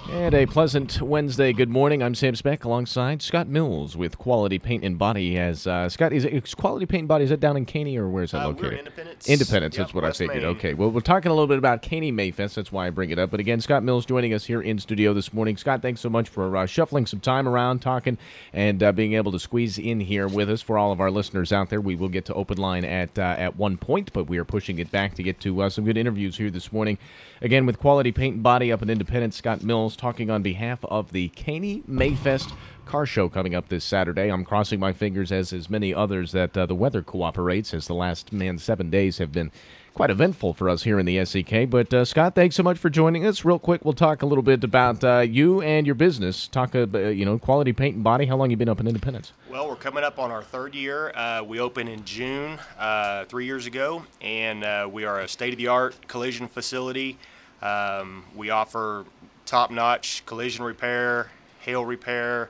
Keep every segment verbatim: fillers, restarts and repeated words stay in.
And a pleasant Wednesday. Good morning. I'm Sam Speck alongside Scott Mills with Quality Paint and Body. As uh, Scott, is, it, is Quality Paint and Body, is that down in Caney or where is that uh, located? We're Independence. Independence, Yep, that's what West I figured. Main. Okay, well, we're talking a little bit about Caney Mayfest. That's why I bring it up. But again, Scott Mills joining us here in studio this morning. Scott, thanks so much for uh, shuffling some time around, talking, and uh, being able to squeeze in here with us. For all of our listeners out there, we will get to open line at uh, at one point, but we are pushing it back to get to uh, some good interviews here this morning. Again, with Quality Paint and Body up in Independence, Scott Mills talking on behalf of the Caney Mayfest car show coming up this Saturday. I'm crossing my fingers, as is many others, that uh, the weather cooperates, as the last, man, seven days have been quite eventful for us here in the S C K. But, uh, Scott, thanks so much for joining us. Real quick, we'll talk a little bit about uh, you and your business. Talk about, uh, you know, Quality Paint and Body. How long you been up in Independence? Well, we're coming up on our third year. Uh, we opened in June uh, three years ago, and uh, we are a state-of-the-art collision facility. Um, we offer top-notch collision repair, hail repair.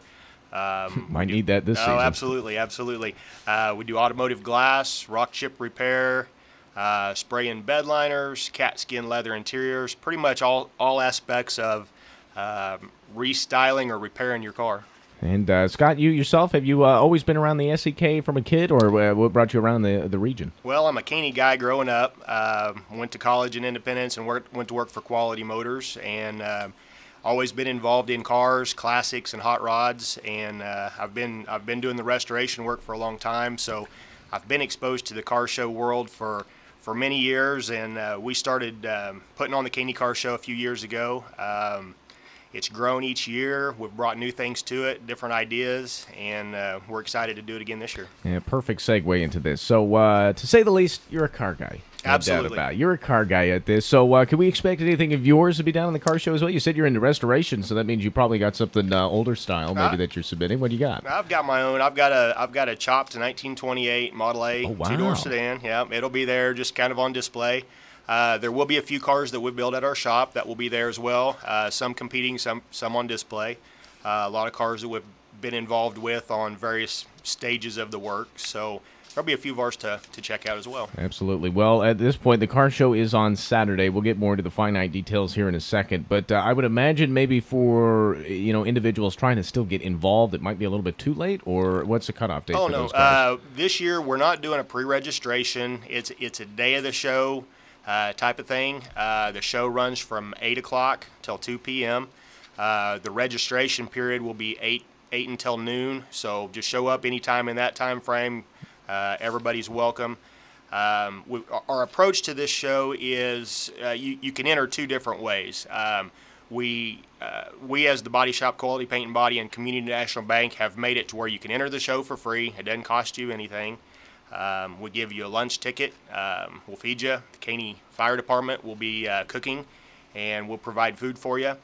Um, Might do, need that this oh, season. absolutely, absolutely. Uh, we do automotive glass, rock chip repair, uh, spray and bed liners, cat skin leather interiors, pretty much all, all aspects of um, restyling or repairing your car. And, uh, Scott, you yourself, have you uh, always been around the S C K from a kid, or uh, what brought you around the the region? Well, I'm a Caney guy growing up. Uh, went to college in Independence and worked, went to work for Quality Motors, and uh, always been involved in cars, classics, and hot rods. And uh, I've been I've been doing the restoration work for a long time, so I've been exposed to the car show world for for many years. And uh, we started um, putting on the Caney Car Show a few years ago. Um, It's grown each year. We've brought new things to it, different ideas, and uh, we're excited to do it again this year. Yeah, perfect segue into this. So, uh, to say the least, you're a car guy. No Absolutely. doubt about it. You're a car guy at this. So, uh, can we expect anything of yours to be down in the car show as well? You said you're into restoration, so that means you probably got something uh, older style, maybe Uh, that you're submitting. What do you got? I've got my own. I've got a I've got a chopped nineteen twenty-eight Model A Oh, wow. two-door sedan. Yeah, it'll be there, just kind of on display. Uh, there will be a few cars that we build at our shop that will be there as well. Uh, some competing, some some on display. Uh, a lot of cars that we've been involved with on various stages of the work. So there'll be a few of ours to, to check out as well. Absolutely. Well, at this point, the car show is on Saturday. We'll get more into the finite details here in a second. But uh, I would imagine maybe for, you know, individuals trying to still get involved, it might be a little bit too late, or what's the cutoff date Oh for no! those cars? Uh, this year we're not doing a pre-registration. It's it's a day of the show. Uh, type of thing. Uh, the show runs from eight o'clock till two p.m. Uh, the registration period will be eight eight until noon. So just show up anytime in that time frame. Uh, everybody's welcome. Um, we, our approach to this show is uh, you, you can enter two different ways. Um, we uh, we as the Body Shop Quality Paint and Body and Community National Bank have made it to where you can enter the show for free. It doesn't cost you anything. Um, we'll give you a lunch ticket. Um, we'll feed you. The Caney Fire Department will be uh, cooking, and we'll provide food for you.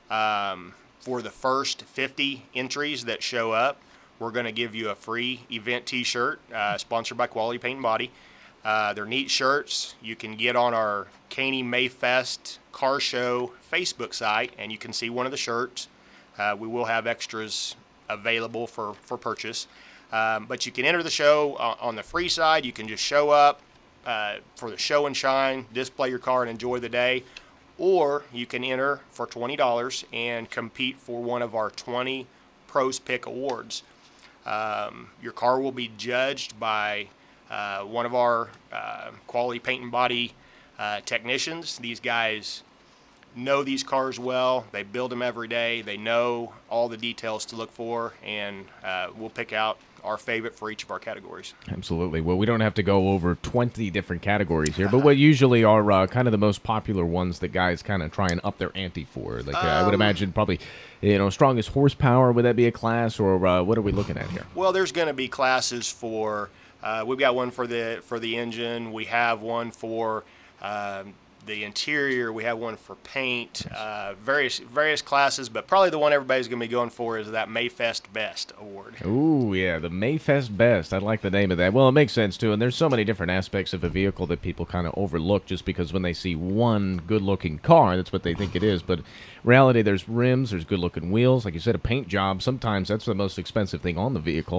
Um, for the first fifty entries that show up, we're going to give you a free event T-shirt uh, sponsored by Quality Paint and Body. Uh, they're neat shirts. You can get on our Caney Mayfest Car Show Facebook site, and you can see one of the shirts. Uh, we will have extras available for, for purchase. Um, but you can enter the show uh, on the free side. You can just show up uh, for the show and shine, display your car, and enjoy the day. Or you can enter for twenty dollars and compete for one of our twenty Pros Pick Awards. Um, your car will be judged by uh, one of our uh, Quality Paint and Body uh, technicians. These guys know these cars well. They build them every day. They know all the details to look for, and uh, we'll pick out our favorite for each of our categories. Absolutely. Well, we don't have to go over twenty different categories here, but what usually are uh, kind of the most popular ones that guys kind of try and up their ante for? Like, uh, I would Um, imagine probably, you know, strongest horsepower. Would that be a class, or uh, what are we looking at here? Well, there's going to be classes for, uh, we've got one for the for the engine. We have one for um, the interior. We have one for paint, uh, various various classes, but probably the one everybody's going to be going for is that Mayfest Best Award. Ooh, yeah, the Mayfest Best. I like the name of that. Well, it makes sense, too, and there's so many different aspects of a vehicle that people kind of overlook just because when they see one good-looking car, that's what they think it is, but in reality, there's rims, there's good-looking wheels, like you said, a paint job. Sometimes that's the most expensive thing on the vehicle.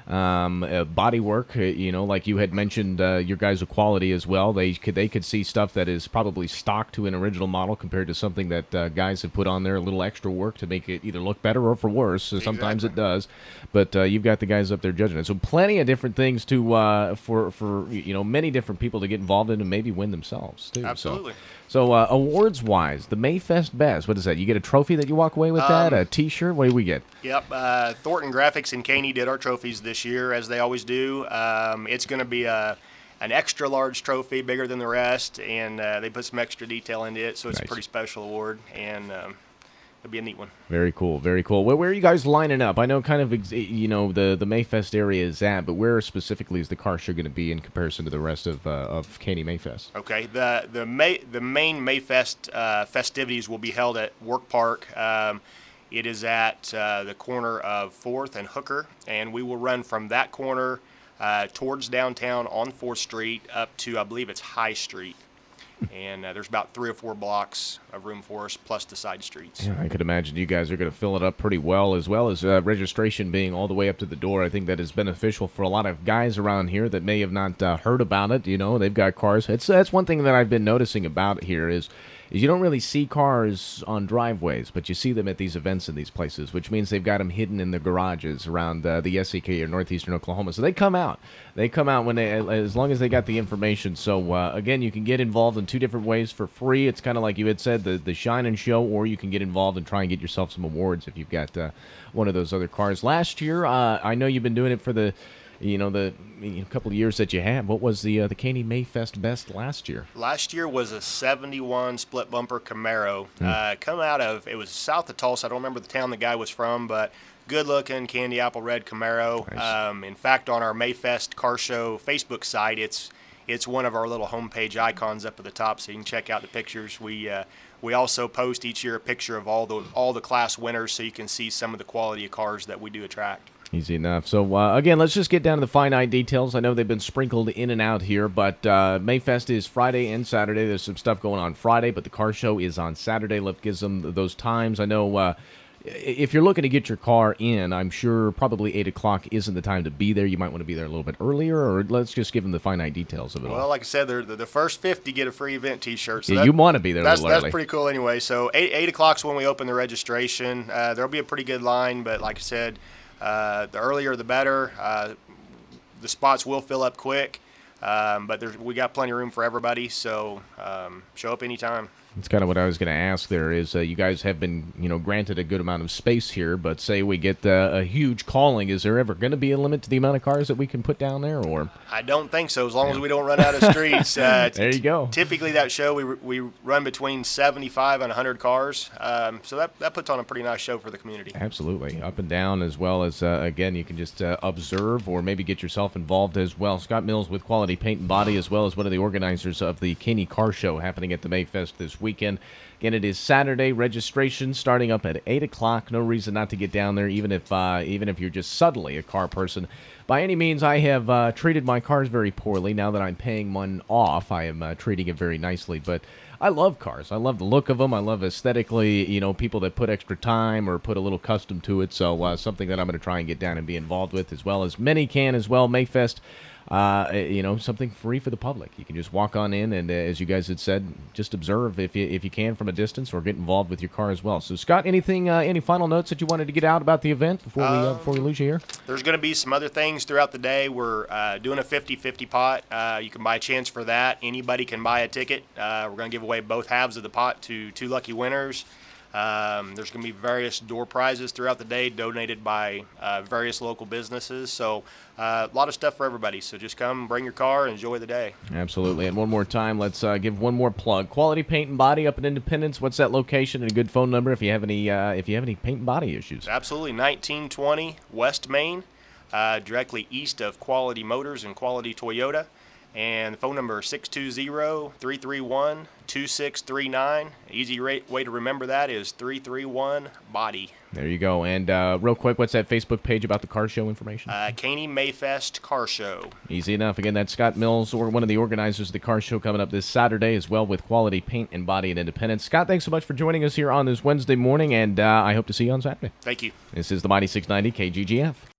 um, uh, body work. Uh, you know, like you had mentioned, uh, your guys' quality as well. They could they could see stuff that is probably stock to an original model compared to something that uh, guys have put on there a little extra work to make it either look better or for worse. So sometimes Exactly. it does, but uh, you've got the guys up there judging it. So plenty of different things to uh, for for you know many different people to get involved in and maybe win themselves too. Absolutely. So, so uh, awards wise, the Mayfest Best. What is that? You get a trophy that you walk away with. That Um, a T-shirt. What do we get? Yep. Uh, Thornton Graphics and Caney did our trophies this year, as they always do. Um, it's going to be a an extra large trophy, bigger than the rest, and uh, they put some extra detail into it, so it's Nice. a pretty special award, and um, it'll be a neat one. Very cool, very cool. Where, where are you guys lining up? I know kind of ex- you know the the Mayfest area is at, but where specifically is the car show going to be in comparison to the rest of uh, of Caney Mayfest? Okay. The the May the main Mayfest uh, festivities will be held at Work Park. Um, it is at uh, the corner of Fourth and Hooker, and we will run from that corner uh, towards downtown on Fourth Street up to, I believe it's High Street. And uh, there's about three or four blocks of room for us, plus the side streets. Yeah, I could imagine you guys are going to fill it up pretty well, as well as uh, registration being all the way up to the door. I think that is beneficial for a lot of guys around here that may have not uh, heard about it. You know, they've got cars. It's that's one thing that I've been noticing about here is. Is you don't really see cars on driveways, but you see them at these events in these places, which means they've got them hidden in the garages around uh, the S E K or northeastern Oklahoma. So they come out. They come out when they, as long as they got the information. So uh, again, you can get involved in two different ways for free. It's kind of like you had said, the the shine and show, or you can get involved and try and get yourself some awards if you've got uh, one of those other cars. Last year, uh, I know you've been doing it for the. You know, the you know, couple of years that you had. What was the uh, the Caney Mayfest best last year? Last year was a seventy-one split bumper Camaro. Uh, come out of, it was south of Tulsa. I don't remember the town the guy was from, but good looking candy apple red Camaro. Nice. Um, in fact, on our Mayfest Car Show Facebook site, it's it's one of our little homepage icons up at the top, so you can check out the pictures. We uh, we also post each year a picture of all the all the class winners, so you can see some of the quality of cars that we do attract. Easy enough. So, uh, again, let's just get down to the finite details. I know they've been sprinkled in and out here, but uh, Mayfest is Friday and Saturday. There's some stuff going on Friday, but the car show is on Saturday. Lift gives them those times. I know uh, if you're looking to get your car in, I'm sure probably eight o'clock isn't the time to be there. You might want to be there a little bit earlier, or let's just give them the finite details of it Well, all. like I said, they're, the the first fifty get a free event T-shirt. So Yeah, that- you want to be there a That's little that's early. pretty cool anyway. So eight eight o'clock's when we open the registration. Uh, there'll be a pretty good line, but like I said, uh, the earlier the better. Uh, the spots will fill up quick, um, but there's we got plenty of room for everybody. So um, show up anytime. That's kind of what I was going to ask there is uh, you guys have been, you know, granted a good amount of space here, but say we get uh, a huge calling, is there ever going to be a limit to the amount of cars that we can put down there? Or I don't think so, as long as we don't run out of streets. Uh, There you go. Typically, that show we we run between seventy-five and one hundred cars, um, so that that puts on a pretty nice show for the community. Absolutely. Up and down, as well as, uh, again, you can just uh, observe or maybe get yourself involved as well. Scott Mills with Quality Paint and Body, as well as one of the organizers of the Caney Car Show happening at the Mayfest this weekend. Again, it is Saturday. Registration starting up at eight o'clock. No reason not to get down there, even if uh, even if you're just suddenly a car person. By any means, I have uh, treated my cars very poorly. Now that I'm paying one off, I am uh, treating it very nicely. But I love cars. I love the look of them. I love aesthetically, you know, people that put extra time or put a little custom to it. So uh, something that I'm going to try and get down and be involved with, as well as many can as well. Mayfest. Uh, you know, something free for the public. You can just walk on in and, uh, as you guys had said, just observe if you if you can from a distance, or get involved with your car as well. So, Scott, anything, uh, any final notes that you wanted to get out about the event before we uh, before we lose you here? There's going to be some other things throughout the day. We're uh, doing a fifty fifty pot. Uh, you can buy a chance for that. Anybody can buy a ticket. Uh, we're going to give away both halves of the pot to two lucky winners. Um, there's going to be various door prizes throughout the day donated by uh, various local businesses. So uh, a lot of stuff for everybody. So just come, bring your car, and enjoy the day. Absolutely. And one more time, let's uh, give one more plug. Quality Paint and Body up in Independence. What's that location and a good phone number if you have any uh, if you have any paint and body issues? Absolutely. nineteen twenty West Main, uh, directly east of Quality Motors and Quality Toyota. And the phone number is six two zero, three three one, two six three nine. Easy rate, way to remember that is three three one body. There you go. And uh, real quick, what's that Facebook page about the car show information? Uh, Caney Mayfest Car Show. Easy enough. Again, that's Scott Mills, or one of the organizers of the car show, coming up this Saturday as well with Quality Paint and Body in Independence. Scott, thanks so much for joining us here on this Wednesday morning, and uh, I hope to see you on Saturday. Thank you. This is the Mighty six ninety K G G F.